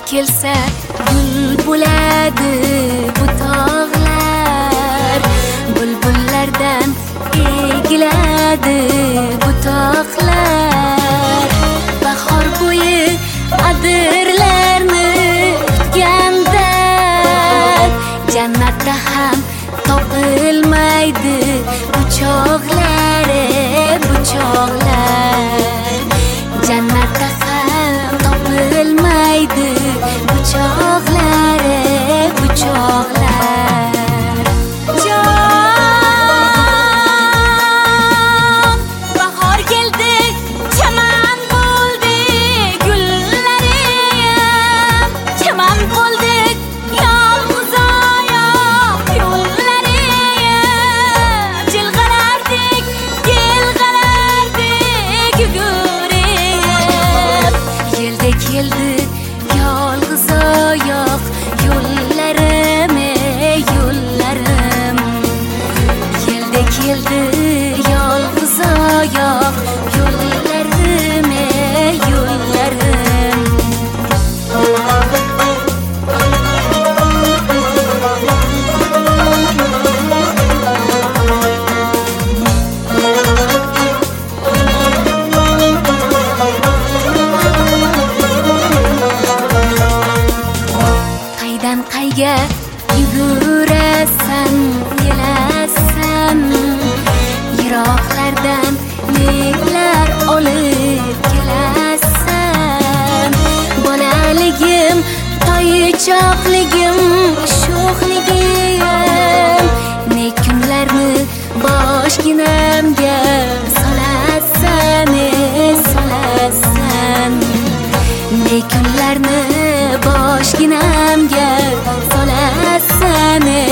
kelsa gul bo'ladi bu tog'lar, bulbullardan egiladi bu tog'lar. Bahor bo'yi adirlarni kutganda jannatda ham topilmaydi bu chog'lar, bu chog'lar. Jannatda ham topilmaydi bu chog'lar, bu chog'lar. Jon, bahor keldi, chaman bo'ldi gullarim, chaman bo'ldi yolg'iz oyoq yo'llarim. Jilg'alardik, yelg'alardik yugurib, yelda keldi yolg'iz oyoq yo'llarim, yo'llarim. Yelda keldi yolg'iz oyoq yo'llarim, yo'llarim. Qaydan qayga yugurasan, yelasan, yiroqlardan nelar olib kelasan. Bolaligim, toychoqligim, sho'xligim, ne kunlarni boshginamga solasan, solasan. Ne kunlarni boshginamga solasan.